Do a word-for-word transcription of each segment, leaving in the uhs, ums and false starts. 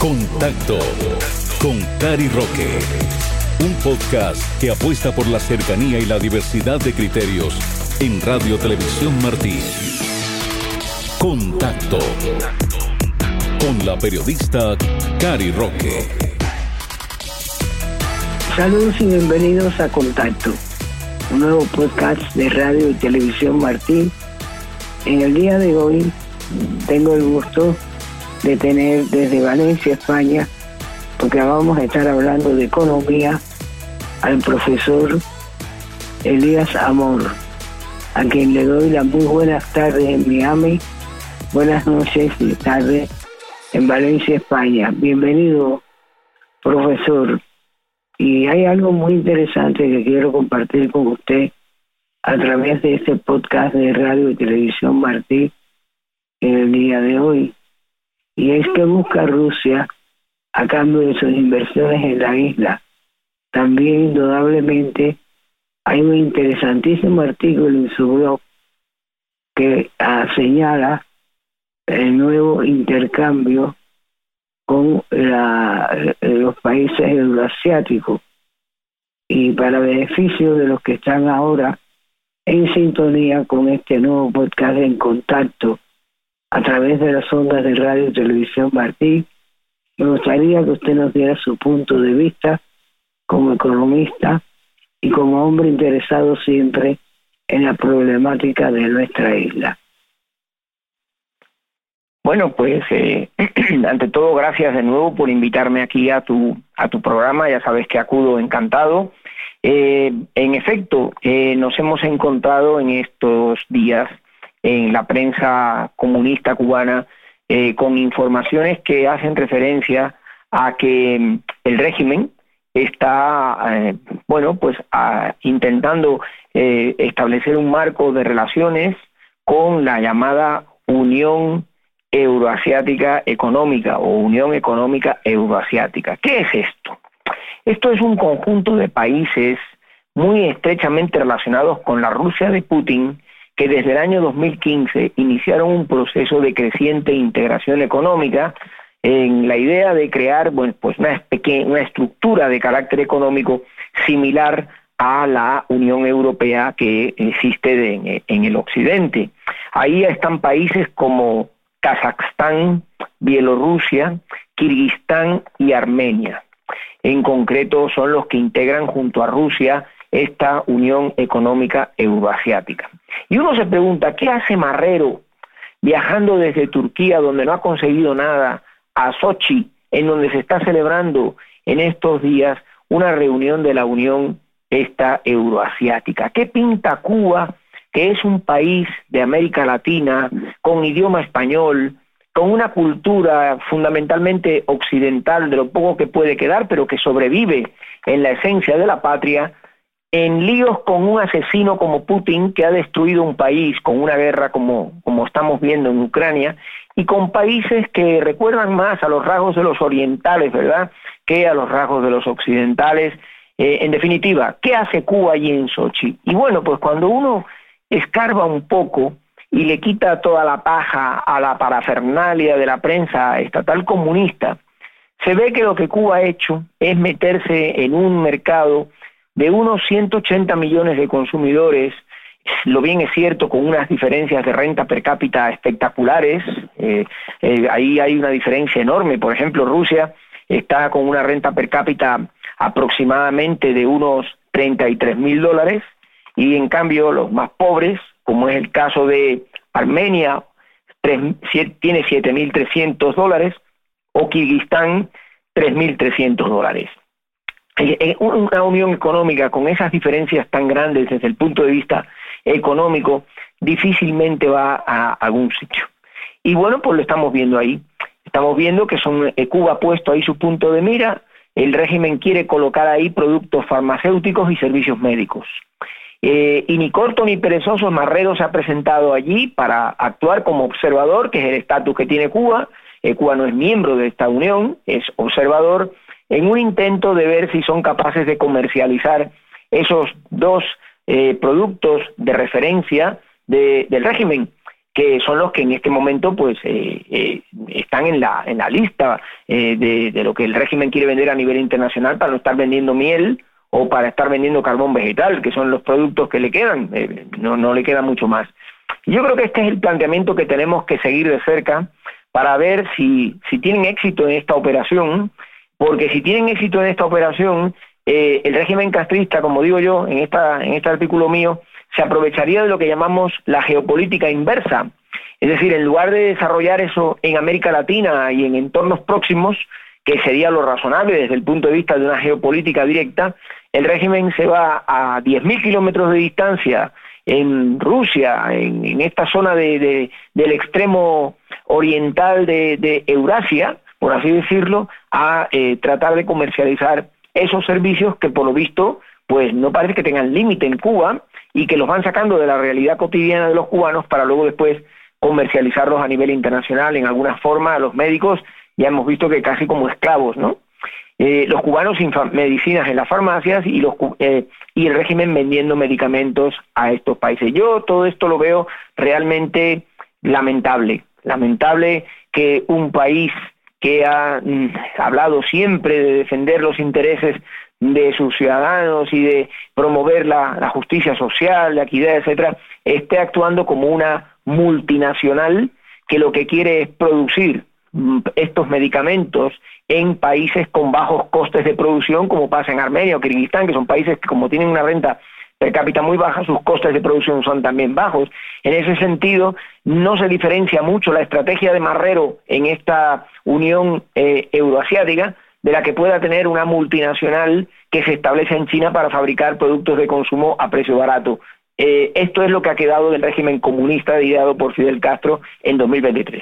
Contacto con Cari Roque. Un podcast que apuesta por la cercanía y la diversidad de criterios en Radio Televisión Martí. Contacto con la periodista Cari Roque. Saludos y bienvenidos a Contacto, un nuevo podcast de Radio y Televisión Martí. En el día de hoy tengo el gusto de tener desde Valencia, España, porque vamos a estar hablando de economía, al profesor Elías Amor, a quien le doy las muy buenas tardes en Miami, buenas noches y tardes en Valencia, España. Bienvenido, profesor. Y hay algo muy interesante que quiero compartir con usted a través de este podcast de Radio y Televisión Martí en el día de hoy. Y es que busca Rusia a cambio de sus inversiones en la isla. También, indudablemente, hay un interesantísimo artículo en su blog que ah, señala el nuevo intercambio con la, los países euroasiáticos y para beneficio de los que están ahora en sintonía con este nuevo podcast En Contacto a través de las ondas de Radio y Televisión Martí. Me gustaría que usted nos diera su punto de vista como economista y como hombre interesado siempre en la problemática de nuestra isla. Bueno, pues eh, ante todo, gracias de nuevo por invitarme aquí a tu a tu programa. Ya sabes que acudo encantado. Eh, en efecto, eh, nos hemos encontrado en estos días en la prensa comunista cubana eh, con informaciones que hacen referencia a que el régimen está, eh, bueno, pues a, intentando eh, establecer un marco de relaciones con la llamada Unión Euroasiática Económica o Unión Económica Euroasiática. ¿Qué es esto? Esto es un conjunto de países muy estrechamente relacionados con la Rusia de Putin, que desde el año dos mil quince iniciaron un proceso de creciente integración económica en la idea de crear, bueno, pues una, pequeña, una estructura de carácter económico similar a la Unión Europea que existe de, en, en el occidente. Ahí están países como Kazajstán, Bielorrusia, Kirguistán y Armenia. En concreto son los que integran junto a Rusia esta Unión Económica Euroasiática. Y uno se pregunta, ¿qué hace Marrero viajando desde Turquía, donde no ha conseguido nada, a Sochi, en donde se está celebrando en estos días una reunión de la Unión esta Euroasiática? ¿Qué pinta Cuba, que es un país de América Latina, con idioma español, con una cultura fundamentalmente occidental, de lo poco que puede quedar, pero que sobrevive en la esencia de la patria, en líos con un asesino como Putin, que ha destruido un país con una guerra como, como estamos viendo en Ucrania, y con países que recuerdan más a los rasgos de los orientales, ¿verdad?, que a los rasgos de los occidentales? Eh, en definitiva, ¿qué hace Cuba allí en Sochi? Y bueno, pues cuando uno escarba un poco y le quita toda la paja a la parafernalia de la prensa estatal comunista, se ve que lo que Cuba ha hecho es meterse en un mercado de unos ciento ochenta millones de consumidores, lo bien es cierto, con unas diferencias de renta per cápita espectaculares. Eh, eh, ahí hay una diferencia enorme. Por ejemplo, Rusia está con una renta per cápita aproximadamente de unos treinta y tres mil dólares, y en cambio los más pobres, como es el caso de Armenia, tres, siete, tiene siete mil trescientos dólares, o Kirguistán, tres mil trescientos dólares. Una unión económica con esas diferencias tan grandes desde el punto de vista económico difícilmente va a algún sitio. Y bueno, pues lo estamos viendo ahí. Estamos viendo que son, eh, Cuba ha puesto ahí su punto de mira. El régimen quiere colocar ahí productos farmacéuticos y servicios médicos. Eh, y ni corto ni perezoso, Marrero se ha presentado allí para actuar como observador, que es el estatus que tiene Cuba. Eh, Cuba no es miembro de esta unión, es observador, en un intento de ver si son capaces de comercializar esos dos eh, productos de referencia de, del régimen, que son los que en este momento pues eh, eh, están en la en la lista eh, de, de lo que el régimen quiere vender a nivel internacional para no estar vendiendo miel o para estar vendiendo carbón vegetal, que son los productos que le quedan, eh, no, no le queda mucho más. Yo creo que este es el planteamiento que tenemos que seguir de cerca para ver si, si tienen éxito en esta operación, porque si tienen éxito en esta operación, eh, el régimen castrista, como digo yo en, esta, en este artículo mío, se aprovecharía de lo que llamamos la geopolítica inversa. Es decir, en lugar de desarrollar eso en América Latina y en entornos próximos, que sería lo razonable desde el punto de vista de una geopolítica directa, el régimen se va a diez mil kilómetros de distancia en Rusia, en, en esta zona de, de, del extremo oriental de, de Eurasia, por así decirlo, a eh, tratar de comercializar esos servicios que por lo visto pues no parece que tengan límite en Cuba y que los van sacando de la realidad cotidiana de los cubanos para luego después comercializarlos a nivel internacional en alguna forma a los médicos, ya hemos visto que casi como esclavos, ¿no? Eh, los cubanos sin medicinas en las farmacias y, los, eh, y el régimen vendiendo medicamentos a estos países. Yo todo esto lo veo realmente lamentable, lamentable que un país que ha mm, hablado siempre de defender los intereses de sus ciudadanos y de promover la, la justicia social, la equidad, etcétera, esté actuando como una multinacional que lo que quiere es producir mm, estos medicamentos en países con bajos costes de producción, como pasa en Armenia o Kirguistán, que son países que como tienen una renta per cápita muy baja, sus costes de producción son también bajos. En ese sentido, no se diferencia mucho la estrategia de Marrero en esta Unión eh, Euroasiática de la que pueda tener una multinacional que se establece en China para fabricar productos de consumo a precio barato. Eh, esto es lo que ha quedado del régimen comunista ideado por Fidel Castro en dos mil veintitrés.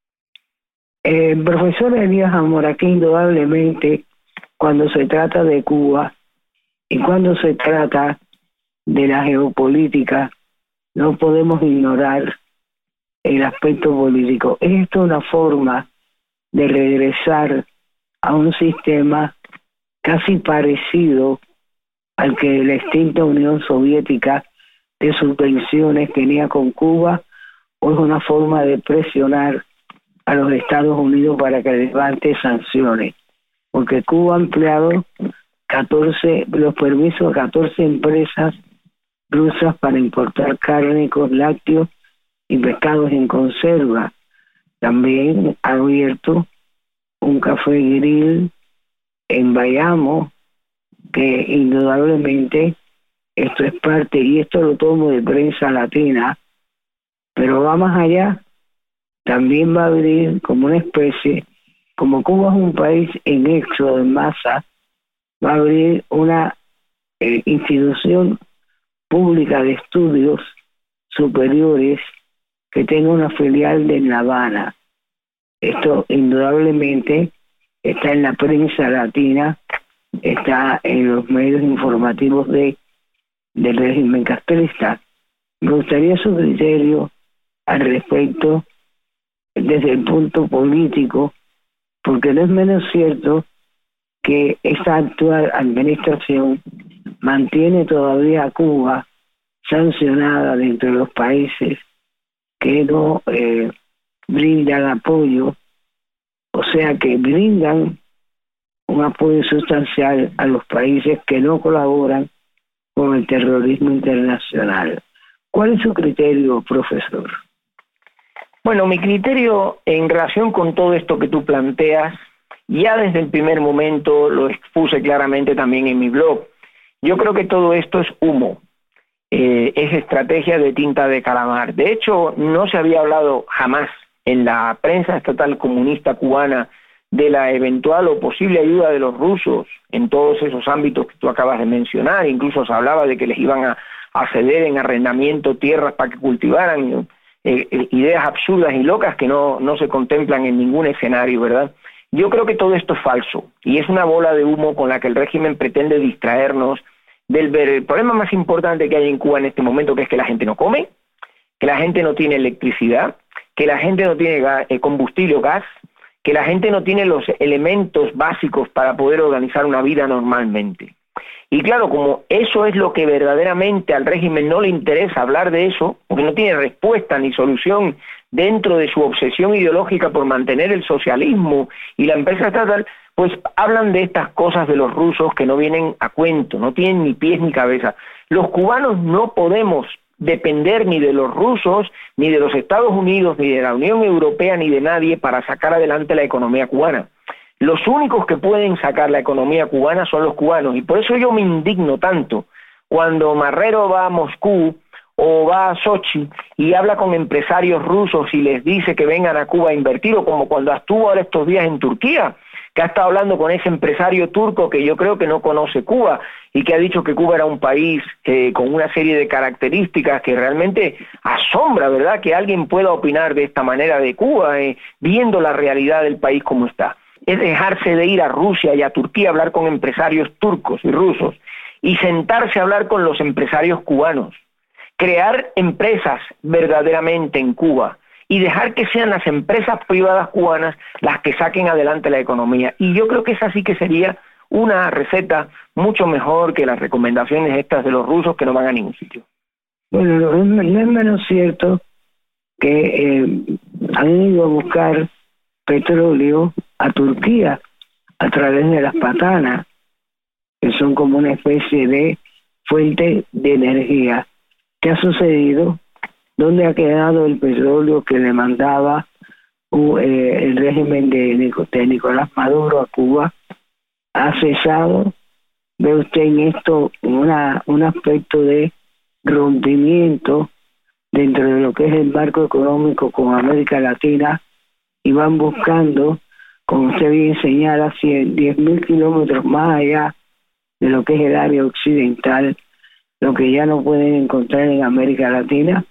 Eh, profesor Elías Zamora, aquí indudablemente cuando se trata de Cuba y cuando se trata de la geopolítica no podemos ignorar el aspecto político. Es esto una forma de regresar a un sistema casi parecido al que la extinta Unión Soviética de subvenciones tenía con Cuba, o es una forma de presionar a los Estados Unidos para que levante sanciones, porque Cuba ha empleado catorce, los permisos a catorce empresas rusas para importar cárnicos, lácteos y pescados en conserva. También ha abierto un café grill en Bayamo, que indudablemente esto es parte, y esto lo tomo de prensa latina, pero va más allá. También va a abrir como una especie, como Cuba es un país en éxodo, en masa, va a abrir una eh, institución pública de estudios superiores que tenga una filial de La Habana. Esto indudablemente está en la prensa latina, está en los medios informativos de del régimen castrista. Me gustaría su criterio al respecto desde el punto político, porque no es menos cierto que esta actual administración mantiene todavía a Cuba sancionada dentro de los países que no eh, brindan apoyo, o sea que brindan un apoyo sustancial a los países que no colaboran con el terrorismo internacional. ¿Cuál es su criterio, profesor? Bueno, mi criterio en relación con todo esto que tú planteas, ya desde el primer momento lo expuse claramente también en mi blog. Yo creo que todo esto es humo, eh, es estrategia de tinta de calamar. De hecho, no se había hablado jamás en la prensa estatal comunista cubana de la eventual o posible ayuda de los rusos en todos esos ámbitos que tú acabas de mencionar. Incluso se hablaba de que les iban a, a ceder en arrendamiento tierras para que cultivaran, eh, eh, ideas absurdas y locas que no, no se contemplan en ningún escenario, ¿verdad? Yo creo que todo esto es falso y es una bola de humo con la que el régimen pretende distraernos del ver el problema más importante que hay en Cuba en este momento, que es que la gente no come, que la gente no tiene electricidad, que la gente no tiene gas, eh, combustible o gas, que la gente no tiene los elementos básicos para poder organizar una vida normalmente. Y claro, como eso es lo que verdaderamente al régimen no le interesa hablar de eso, porque no tiene respuesta ni solución dentro de su obsesión ideológica por mantener el socialismo y la empresa estatal, pues hablan de estas cosas de los rusos que no vienen a cuento, no tienen ni pies ni cabeza. Los cubanos no podemos depender ni de los rusos, ni de los Estados Unidos, ni de la Unión Europea, ni de nadie para sacar adelante la economía cubana. Los únicos que pueden sacar la economía cubana son los cubanos, y por eso yo me indigno tanto cuando Marrero va a Moscú o va a Sochi y habla con empresarios rusos y les dice que vengan a Cuba a invertir, o como cuando estuvo ahora estos días en Turquía, que ha estado hablando con ese empresario turco que yo creo que no conoce Cuba y que ha dicho que Cuba era un país eh, con una serie de características que realmente asombra, ¿verdad?, que alguien pueda opinar de esta manera de Cuba, eh, viendo la realidad del país como está. Es dejarse de ir a Rusia y a Turquía a hablar con empresarios turcos y rusos y sentarse a hablar con los empresarios cubanos, crear empresas verdaderamente en Cuba y dejar que sean las empresas privadas cubanas las que saquen adelante la economía. Y yo creo que esa sí que sería una receta mucho mejor que las recomendaciones estas de los rusos que no van a ningún sitio. Bueno, no es, no es menos cierto que eh, han ido a buscar petróleo a Turquía a través de las patanas, que son como una especie de fuente de energía. ¿Qué ha sucedido? ¿Dónde ha quedado el petróleo que le mandaba uh, eh, el régimen de, Nic de Nicolás Maduro a Cuba? ¿Ha cesado? ¿Ve usted en esto una, un aspecto de rompimiento dentro de lo que es el marco económico con América Latina? Y van buscando, como usted bien señala, diez mil kilómetros más allá de lo que es el área occidental, lo que ya no pueden encontrar en América Latina.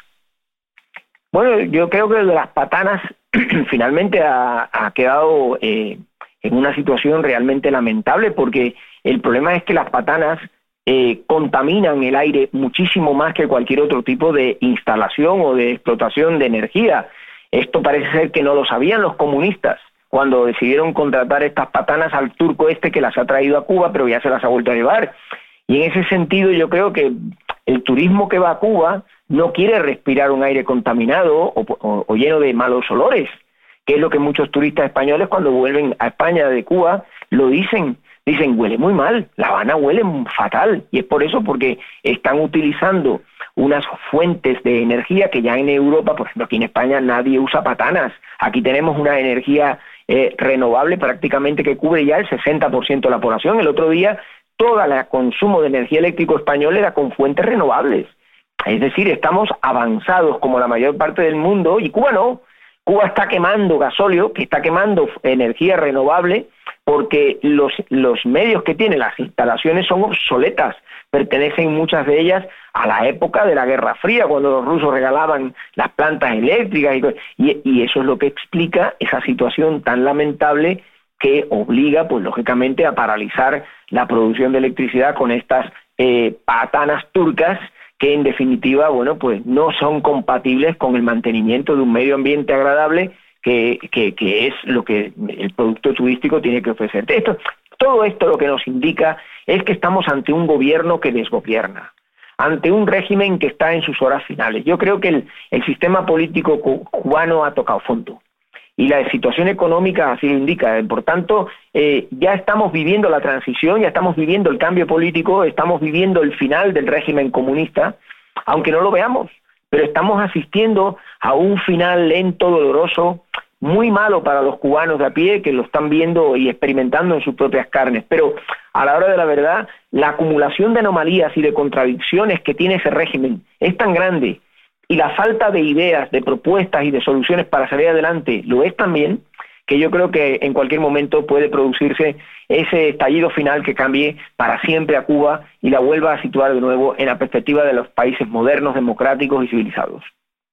Bueno, yo creo que de las patanas finalmente ha, ha quedado eh, en una situación realmente lamentable, porque el problema es que las patanas eh, contaminan el aire muchísimo más que cualquier otro tipo de instalación o de explotación de energía. Esto parece ser que no lo sabían los comunistas cuando decidieron contratar estas patanas al turco este que las ha traído a Cuba, pero ya se las ha vuelto a llevar. Y en ese sentido yo creo que el turismo que va a Cuba no quiere respirar un aire contaminado o, o, o lleno de malos olores, que es lo que muchos turistas españoles cuando vuelven a España de Cuba lo dicen. Dicen, huele muy mal, La Habana huele fatal, y es por eso, porque están utilizando unas fuentes de energía que ya en Europa, por ejemplo aquí en España nadie usa patanas. Aquí tenemos una energía eh, renovable prácticamente que cubre ya el sesenta por ciento de la población. El otro día todo el consumo de energía eléctrica español era con fuentes renovables. Es decir, estamos avanzados como la mayor parte del mundo, y Cuba no. Cuba está quemando gasóleo, que está quemando energía renovable, porque los, los medios que tiene, las instalaciones son obsoletas, pertenecen muchas de ellas a la época de la Guerra Fría, cuando los rusos regalaban las plantas eléctricas, y, y, y eso es lo que explica esa situación tan lamentable que obliga, pues lógicamente, a paralizar la producción de electricidad con estas eh, patanas turcas, que en definitiva, bueno, pues no son compatibles con el mantenimiento de un medio ambiente agradable, que, que, que es lo que el producto turístico tiene que ofrecer. Esto, todo esto lo que nos indica es que estamos ante un gobierno que desgobierna, ante un régimen que está en sus horas finales. Yo creo que el, el sistema político cubano ha tocado fondo, y la situación económica así lo indica. Por tanto, eh, ya estamos viviendo la transición, ya estamos viviendo el cambio político, estamos viviendo el final del régimen comunista, aunque no lo veamos, pero estamos asistiendo a un final lento, doloroso, muy malo para los cubanos de a pie, que lo están viendo y experimentando en sus propias carnes. Pero a la hora de la verdad, la acumulación de anomalías y de contradicciones que tiene ese régimen es tan grande, y la falta de ideas, de propuestas y de soluciones para salir adelante lo es también, que yo creo que en cualquier momento puede producirse ese estallido final que cambie para siempre a Cuba y la vuelva a situar de nuevo en la perspectiva de los países modernos, democráticos y civilizados.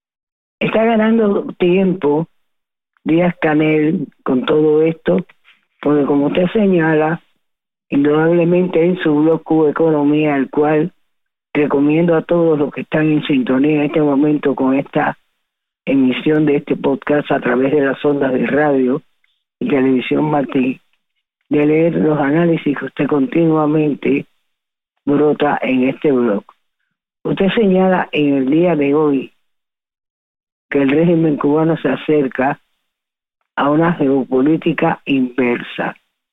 Está ganando tiempo Díaz-Canel con todo esto, porque como usted señala, indudablemente en su blog Cuba Economía, el cual recomiendo a todos los que están en sintonía en este momento con esta emisión de este podcast a través de las ondas de radio y televisión Martín, de leer los análisis que usted continuamente brota en este blog. Usted señala en el día de hoy que el régimen cubano se acerca a una geopolítica inversa.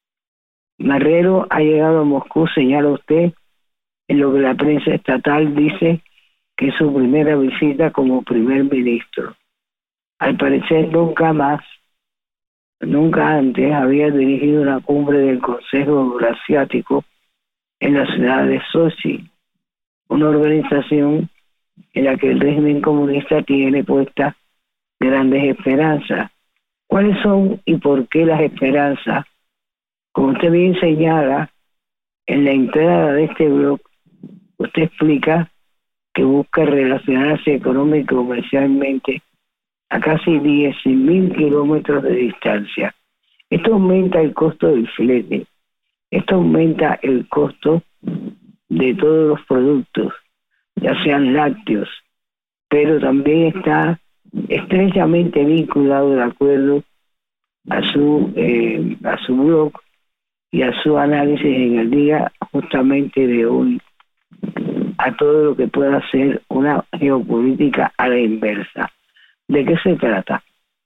Marrero ha llegado a Moscú, señala usted, en lo que la prensa estatal dice que es su primera visita como primer ministro. Al parecer nunca más, nunca antes había dirigido una cumbre del Consejo Euroasiático en la ciudad de Sochi, una organización en la que el régimen comunista tiene puestas grandes esperanzas. ¿Cuáles son y por qué las esperanzas? Como usted bien señala, en la entrada de este blog, usted explica que busca relacionarse económico y comercialmente a casi diez mil kilómetros de distancia. Esto aumenta el costo del flete, esto aumenta el costo de todos los productos, ya sean lácteos, pero también está estrechamente vinculado, de acuerdo a su, eh, a su blog y a su análisis en el día justamente de hoy, a todo lo que pueda ser una geopolítica a la inversa. ¿De qué se trata?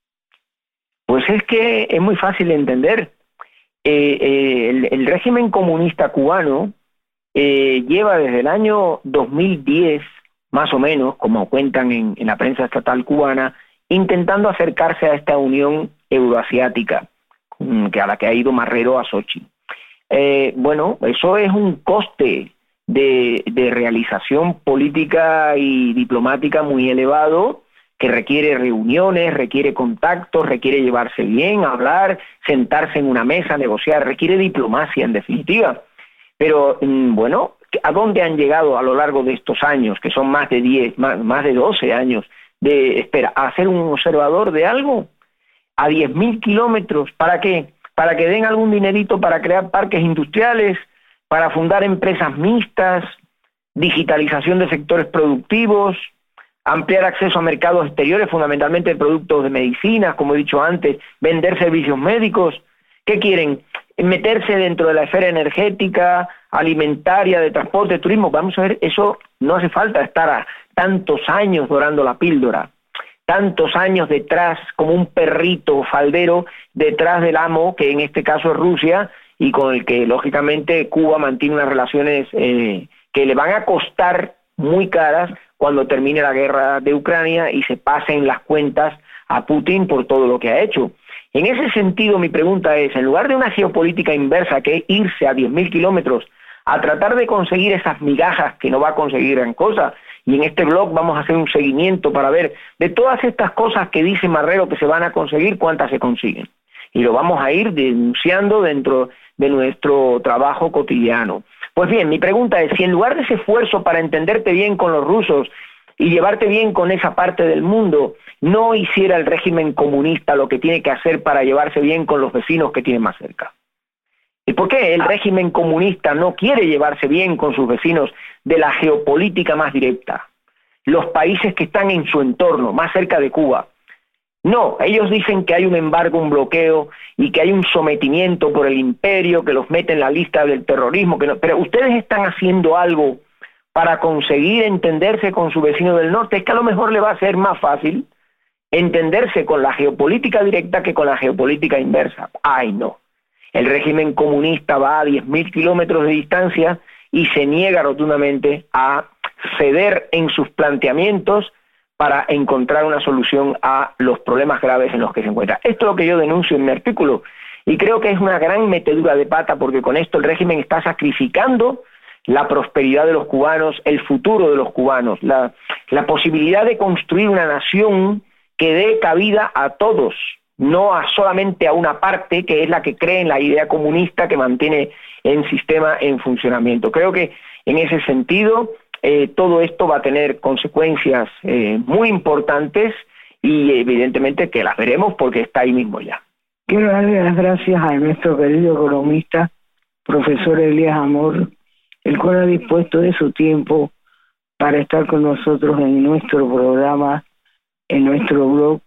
Pues es que es muy fácil de entender. Eh, eh, el, el régimen comunista cubano eh, lleva desde el año dos mil diez, más o menos, como cuentan en, en la prensa estatal cubana, intentando acercarse a esta Unión Euroasiática, que a la que ha ido Marrero a Sochi. Eh, bueno, eso es un coste de, de realización política y diplomática muy elevado, que requiere reuniones, requiere contactos, requiere llevarse bien, hablar, sentarse en una mesa, negociar, requiere diplomacia en definitiva. Pero, bueno, ¿a dónde han llegado a lo largo de estos años, que son más de diez, más, más de doce años, de, espera, a ser un observador de algo? A diez mil kilómetros, ¿para qué? Para que den algún dinerito para crear parques industriales, para fundar empresas mixtas, digitalización de sectores productivos, ampliar acceso a mercados exteriores, fundamentalmente de productos de medicinas, como he dicho antes, vender servicios médicos. ¿Qué quieren? Meterse dentro de la esfera energética, alimentaria, de transporte, de turismo. Vamos a ver, eso no hace falta estar a tantos años dorando la píldora, tantos años detrás, como un perrito faldero, detrás del amo, que en este caso es Rusia, y con el que, lógicamente, Cuba mantiene unas relaciones eh, que le van a costar muy caras cuando termine la guerra de Ucrania y se pasen las cuentas a Putin por todo lo que ha hecho. En ese sentido, mi pregunta es, en lugar de una geopolítica inversa, que es irse a diez mil kilómetros a tratar de conseguir esas migajas que no va a conseguir gran cosa, y en este blog vamos a hacer un seguimiento para ver de todas estas cosas que dice Marrero que se van a conseguir, cuántas se consiguen. Y lo vamos a ir denunciando dentro de nuestro trabajo cotidiano. Pues bien, mi pregunta es, si en lugar de ese esfuerzo para entenderte bien con los rusos y llevarte bien con esa parte del mundo, no hiciera el régimen comunista lo que tiene que hacer para llevarse bien con los vecinos que tiene más cerca. ¿Y por qué el régimen comunista no quiere llevarse bien con sus vecinos de la geopolítica más directa? Los países que están en su entorno, más cerca de Cuba. No, ellos dicen que hay un embargo, un bloqueo y que hay un sometimiento por el imperio, que los mete en la lista del terrorismo, que no, pero ustedes están haciendo algo para conseguir entenderse con su vecino del norte. Es que a lo mejor le va a ser más fácil entenderse con la geopolítica directa que con la geopolítica inversa. Ay, no. El régimen comunista va a diez mil kilómetros de distancia y se niega rotundamente a ceder en sus planteamientos para encontrar una solución a los problemas graves en los que se encuentra. Esto es lo que yo denuncio en mi artículo, y creo que es una gran metedura de pata, porque con esto el régimen está sacrificando la prosperidad de los cubanos, el futuro de los cubanos, la, la posibilidad de construir una nación que dé cabida a todos, no a solamente a una parte que es la que cree en la idea comunista que mantiene el sistema en funcionamiento. Creo que en ese sentido eh, todo esto va a tener consecuencias eh, muy importantes y evidentemente que las veremos porque está ahí mismo ya. Quiero darle las gracias a nuestro querido economista, profesor Elías Amor, el cual ha dispuesto de su tiempo para estar con nosotros en nuestro programa, en nuestro blog,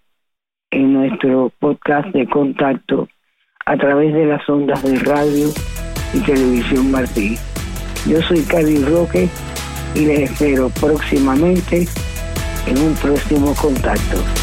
en nuestro podcast de contacto a través de las ondas de radio y televisión Martí. Yo soy Cari Roque y les espero próximamente en un próximo contacto.